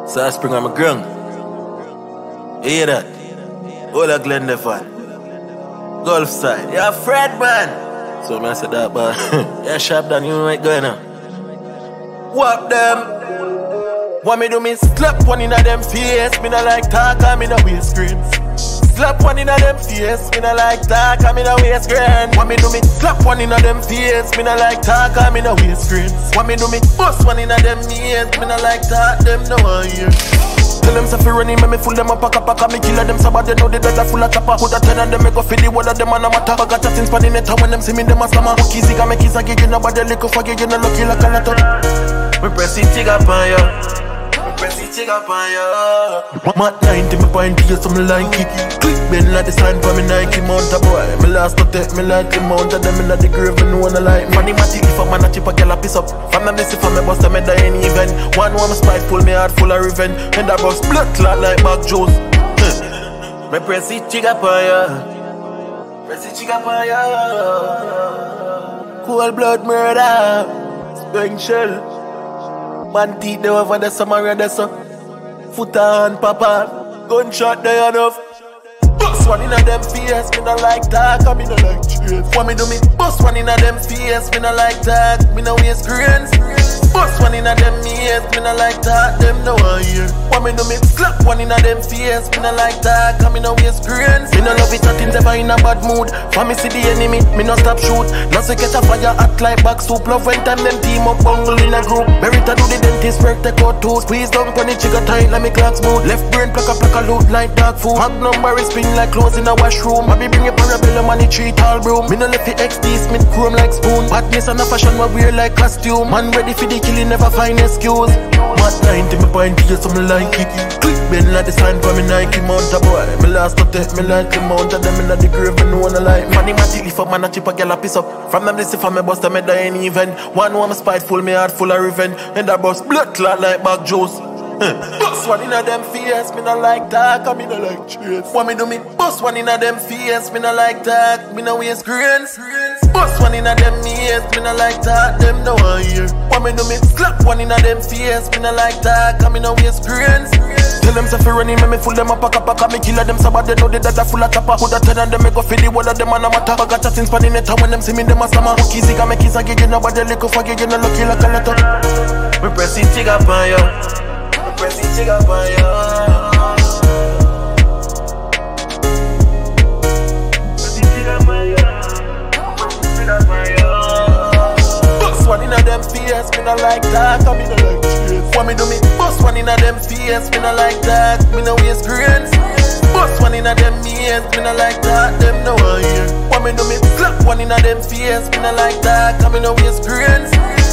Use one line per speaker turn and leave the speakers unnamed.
So I spring on my ground. You hear that? All a Glen Defan. Gulf side. You're Fred, man. So I said that, but yeah, sharp down, you know what going on. Whop them. Want me do me slap one in a them face. Me not like talk, I'm in a waist screens. Slap one in a them face. Me not like talk, I'm in a waist screen. Want me do me slap one in a them face. Me not like talk, I'm in a waist screens. Want me do me bust one in a them ears. Me not like talk, them no one here. Tell them say fi running, me full them up a pack. Me kill them sabad, they know they dead a full of chopper. Put a 10 and them me go feed the wall of them and a matter. I got chatting span in the town when them see me them a slammer. Hook easy, got me kiss a gig in nobody lick off a gig in a lucky like a lot of. Me press it jig up on ya. Press it jig up on ya. Mat 90, me point to you some like it. Click bend like the sign for me Nike mount a boy. Me last to take me like the mount of them in the grave and no one like. Money matty if a man a chip a girl a piss up. From them this from me bust me die any event. One me spiteful, me heart full of revenge. And that bust blood clot like back Jones. Me press it jig up on ya. Press it jig up on ya. Cold blood murder. Spring shell. Man teeth they over the summer and the sun. Foot on papa. Gunshot they enough. Bust one in a them face. Me not like talk, I me not like chase. Want me do me bust one in a them face. Me not like talk, me no waste grains. Bust one in a them ears. Me not like talk, them no one here. Want me do me slap one in a them face. Me not like talk, I me no waste grains. Me no love it at things ever in a bad mood. For me see the enemy, me no stop shoot. Not say catch a fire hot like back soup. Love when time them team up bungle in a group. Berita do the dentist work take out tooth. Squeeze down pon the trigger tight like me clock smooth. Left brain pluck a loot like dog food. Hog number is spin like clothes in a washroom. I be bring a parabellum and the tree tall broom. Me no left the XD Smith chrome like spoon. Badness and a fashion we wear like costume. Man ready for the killing, never find excuse. Mat 90, me point to you some like it. Click bend like the sign for me Nike mount a boy. Me last to take me like the mount of them in the grave and no one like. Money matty if a man a chip a girl a piss up. From them this if me bust me die any event. One me spiteful, me heart full of revenge. And that bust blood clot like back Joes. Bust one in a them face, me not like talk, I me not like chase. Want me do me bust one in a them face, me not like talk, me no waste grains. Bust one in a them ears, me not like talk, them no one here. Want me do me slap one in a them face, me not like talk, I me no waste grains. Tell them say fi running, me full them up a pack. Me kill them sabad, they know they dead a full of chopper. Put a 10 and them me go feed the wall of them and a matter. I got chatting span in the town when them see me them a slammer. Hook easy, got me kiss a gig in nobody lick off a gig in a lucky like a lot of. Me press it jig up on ya. Press it jig up on ya. Press it jig up on ya. Press it up on ya. Bust one in a them face, me not like talk, I me not like chase. Want me do me bust one in a them face, me not like talk, me no waste grains. Bust one in a them ears, me not like talk, them no one here. Want me do me slap one in a them face, me not like talk, I me no waste grains.